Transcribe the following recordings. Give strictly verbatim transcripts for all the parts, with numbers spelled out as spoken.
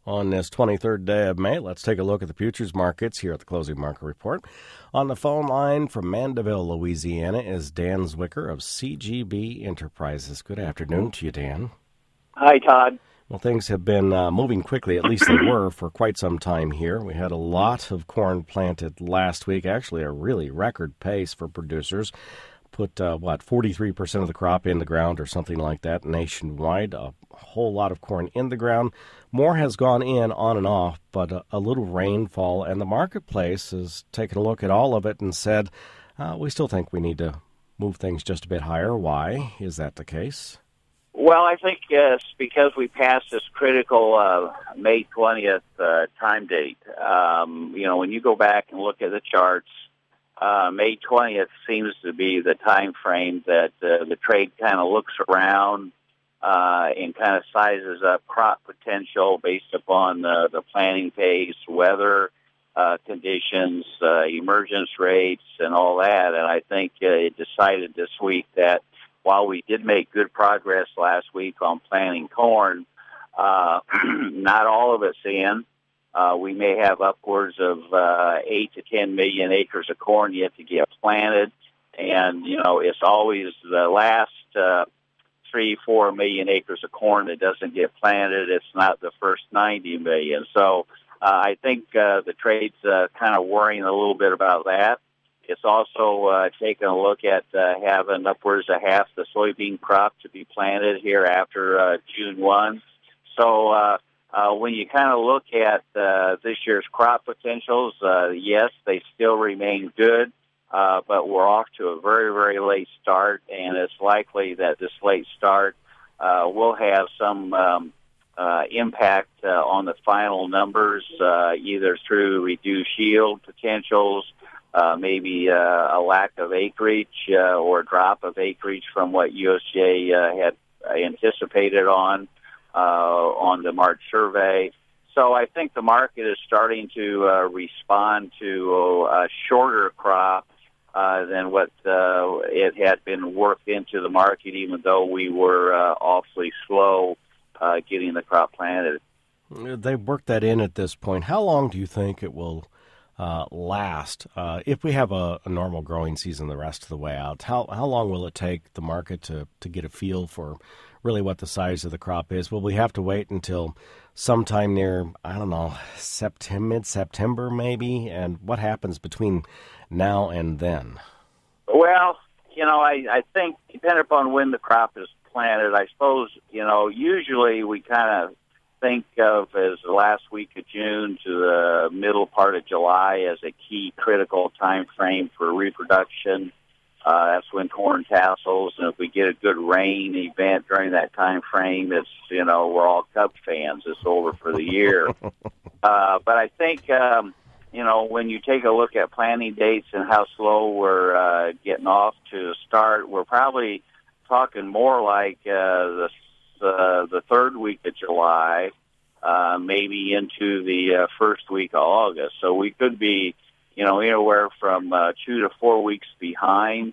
On this twenty-third day of May, let's take a look at the futures markets here at the Closing Market Report. On the phone line from Mandeville, Louisiana, is Dan Zwicker of C G B Enterprises. Good afternoon to you, Dan. Hi, Todd. Well, things have been uh, moving quickly, at least they were for quite some time here. We had a lot of corn planted last week, actually a really record pace for producers. Put, uh, what, forty-three percent of the crop in the ground or something like that nationwide. A whole lot of corn in the ground. More has gone in on and off, but a, a little rainfall. And the marketplace has taken a look at all of it and said, uh, we still think we need to move things just a bit higher. Why is that the case? Well, I think uh, it's because we passed this critical uh, May twentieth uh, time date. Um, you know, when you go back and look at the charts, Uh, May twentieth seems to be the time frame that uh, the trade kind of looks around uh, and kind of sizes up crop potential based upon uh, the planting pace, weather uh, conditions, uh, emergence rates, and all that. And I think uh, it decided this week that while we did make good progress last week on planting corn, uh, not all of it's in. Uh, we may have upwards of uh, eight to ten million acres of corn yet to get planted, and you know it's always the last uh, three, four million acres of corn that doesn't get planted. It's not the first ninety million. So uh, I think uh, the trade's uh, kind of worrying a little bit about that. It's also uh, taking a look at uh, having upwards of half the soybean crop to be planted here after uh, June first. So. Uh, Uh, when you kind of look at uh, this year's crop potentials, uh, yes, they still remain good, uh, but we're off to a very, very late start, and it's likely that this late start uh, will have some um, uh, impact uh, on the final numbers, uh, either through reduced yield potentials, uh, maybe uh, a lack of acreage uh, or drop of acreage from what U S D A uh, had anticipated on. Uh, on the March survey. So I think the market is starting to uh, respond to a shorter crop uh, than what uh, it had been worked into the market, even though we were uh, awfully slow uh, getting the crop planted. They've worked that in at this point. How long do you think it will uh, last? Uh, if we have a, a normal growing season the rest of the way out, how, how long will it take the market to, to get a feel for really what the size of the crop is? Will we have to wait until sometime near, I don't know, September, mid-September maybe? And what happens between now and then? Well, you know, I, I think depending upon when the crop is planted, I suppose, you know, usually we kind of think of as the last week of June to the middle part of July as a key critical time frame for reproduction. Uh, that's when corn tassels, and if we get a good rain event during that time frame, it's, you know, we're all Cub fans. It's over for the year. uh, but I think, um, you know, when you take a look at planting dates and how slow we're uh, getting off to start, we're probably talking more like uh, the, uh, the third week of July, uh, maybe into the uh, first week of August. So we could be, you know, anywhere from uh, two to four weeks behind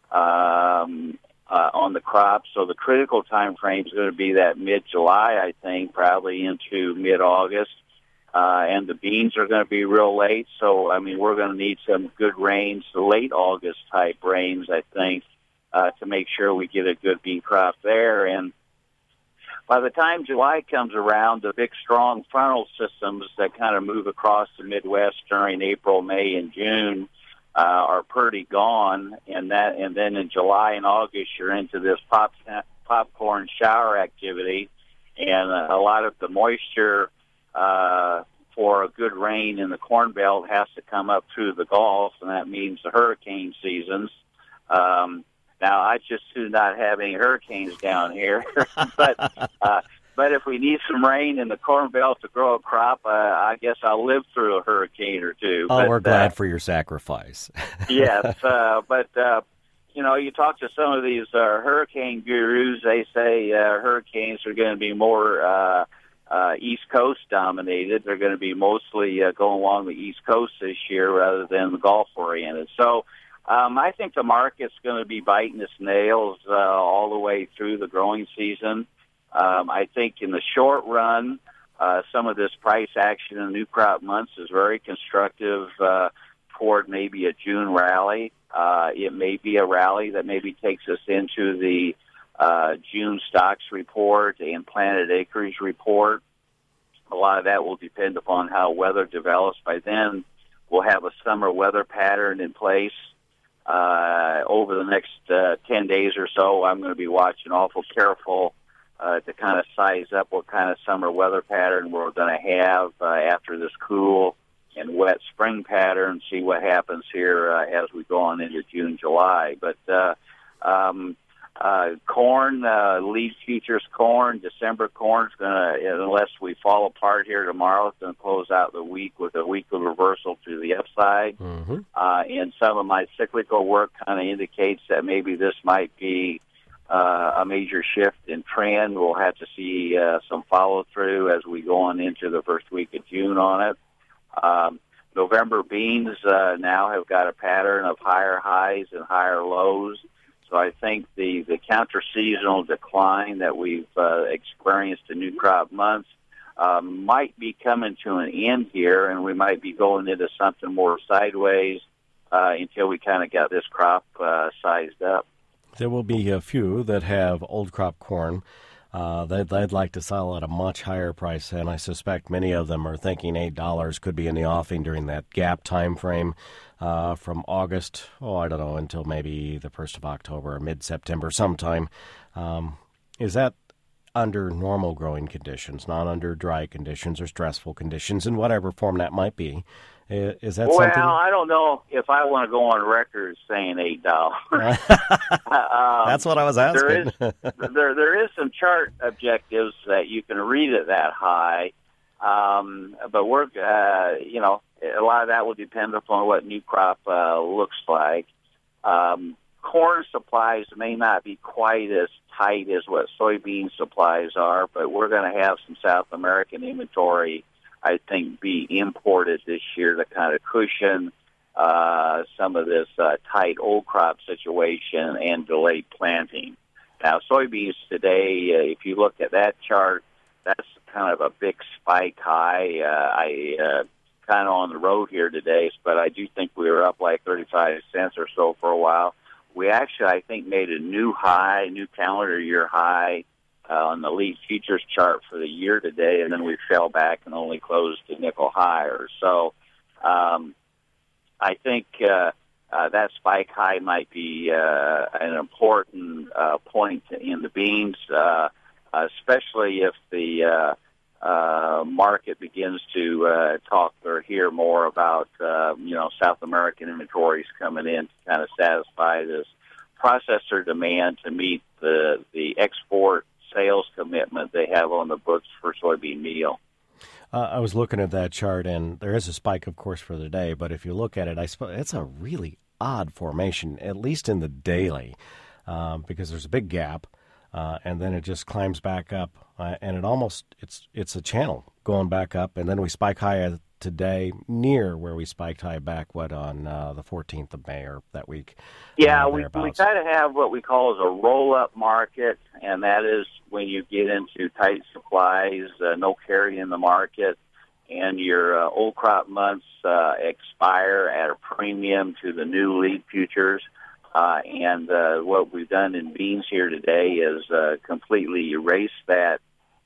um, uh, on the crop. So the critical time frame is going to be that mid-July, I think, probably into mid-August. Uh, and the beans are going to be real late. So, I mean, we're going to need some good rains, late August type rains, I think, uh, to make sure we get a good bean crop there. And by the time July comes around, the big, strong frontal systems that kind of move across the Midwest during April, May, and June uh, are pretty gone. And that, and then in July and August, you're into this pop, popcorn shower activity, and uh, a lot of the moisture uh, for a good rain in the Corn Belt has to come up through the Gulf, and that means the hurricane seasons. Um, Now, I just do not have any hurricanes down here, but uh, but if we need some rain in the Corn Belt to grow a crop, uh, I guess I'll live through a hurricane or two. Oh, but, we're glad uh, for your sacrifice. yes, uh, but, uh, you know, you talk to some of these uh, hurricane gurus, they say uh, hurricanes are going to be more uh, uh, East Coast dominated. They're going to be mostly uh, going along the East Coast this year rather than the Gulf oriented. So um, I think the market's going to be biting its nails uh, all the way through the growing season. Um, I think in the short run, uh, some of this price action in new crop months is very constructive uh, toward maybe a June rally. Uh, it may be a rally that maybe takes us into the uh, June stocks report and planted acreage report. A lot of that will depend upon how weather develops. By then, we'll have a summer weather pattern in place. Uh, over the next uh, ten days or so, I'm going to be watching awful careful uh, to kind of size up what kind of summer weather pattern we're going to have uh, after this cool and wet spring pattern, see what happens here uh, as we go on into June, July. But uh, um, uh, corn, uh, lead futures corn, December corn is going to, unless we fall apart here tomorrow, it's going to close out the week with a weekly reversal to the upside. Mm-hmm. Uh, and some of my cyclical work kind of indicates that maybe this might be uh, a major shift in trend. We'll have to see uh, some follow-through as we go on into the first week of June on it. Um, November beans uh, now have got a pattern of higher highs and higher lows. So I think the, the counter-seasonal decline that we've uh, experienced in new crop months uh, might be coming to an end here, and we might be going into something more sideways uh, until we kind of got this crop uh, sized up. There will be a few that have old crop corn. Uh, they'd, they'd like to sell at a much higher price, and I suspect many of them are thinking eight dollars could be in the offing during that gap time frame uh, from August, oh, I don't know, until maybe the first of October or mid-September sometime. Um, is that under normal growing conditions, not under dry conditions or stressful conditions, in whatever form that might be? Is that well, something? Well, I don't know if I want to go on record saying eight dollars. um, That's what I was asking. There is, there, there is some chart objectives that you can read at that high, um, but we're, uh, you know, a lot of that will depend upon what new crop uh, looks like. Um, corn supplies may not be quite as tight as what soybean supplies are, but we're going to have some South American inventory, I think, be imported this year to kind of cushion uh, some of this uh, tight old crop situation and delayed planting. Now, soybeans today, uh, if you look at that chart, that's kind of a big spike high. Uh, I uh, kind of on the road here today, but I do think we were up like thirty-five cents or so for a while. We actually, I think, made a new high, new calendar year high, Uh, on the lead futures chart for the year today, and then we fell back and only closed to nickel higher. So um, I think uh, uh, that spike high might be uh, an important uh, point in the beans, uh, especially if the uh, uh, market begins to uh, talk or hear more about uh, you know South American inventories coming in to kind of satisfy this processor demand to meet the the export sales commitment they have on the books for soybean meal. Uh, I was looking at that chart, and there is a spike, of course, for the day. But if you look at it, I suppose it's a really odd formation, at least in the daily, um, because there's a big gap, uh, and then it just climbs back up, uh, and it almost it's it's a channel going back up, and then we spike high today near where we spiked high back, what, on uh, the fourteenth of May or that week. Yeah, uh, we, we kind of have what we call as a roll-up market, and that is when you get into tight supplies, uh, no carry in the market, and your uh, old crop months uh, expire at a premium to the new lead futures. Uh, and uh, what we've done in beans here today is uh, completely erase that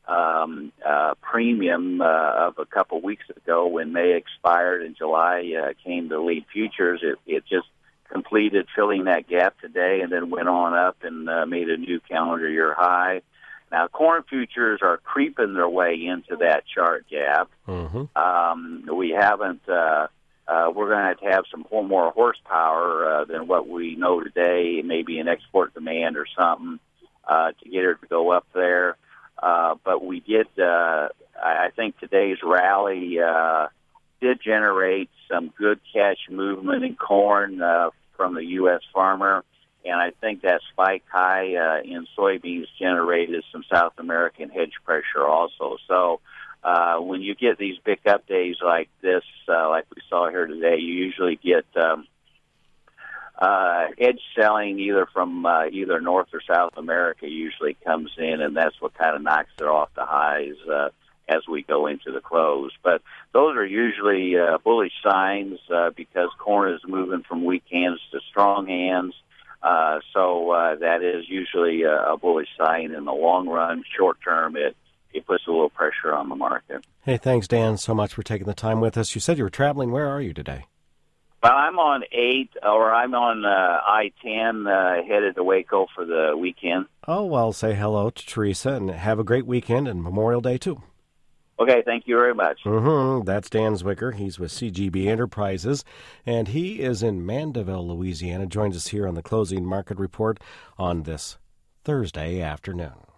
Um, uh, premium uh, of a couple weeks ago when May expired and July uh, came to lead futures. It, it just completed filling that gap today and then went on up and uh, made a new calendar year high. Now, corn futures are creeping their way into that chart gap. Mm-hmm. Um, we haven't, uh, uh, we're going to have to have some more horsepower uh, than what we know today, maybe an export demand or something uh, to get her to go up there. Uh, but we did, uh, I think today's rally uh, did generate some good cash movement in corn uh, from the U S farmer. And I think that spike high uh, in soybeans generated some South American hedge pressure also. So uh, when you get these big up days like this, uh, like we saw here today, you usually get um, Uh, edge selling either from uh, either North or South America usually comes in, and that's what kind of knocks it off the highs. Uh, as we go into the close. But those are usually uh, bullish signs uh, because corn is moving from weak hands to strong hands. Uh, so uh, that is usually a, a bullish sign in the long run. Short term, it, it puts a little pressure on the market. Hey, thanks, Dan, so much for taking the time with us. You said you were traveling. Where are you today? Well, I'm on eight, or I'm on uh, I ten, uh, headed to Waco for the weekend. Oh, well, say hello to Teresa and have a great weekend and Memorial Day, too. Okay, thank you very much. Mm-hmm. That's Dan Zwicker. He's with C G B Enterprises, and he is in Mandeville, Louisiana. Joins us here on the Closing Market Report on this Thursday afternoon.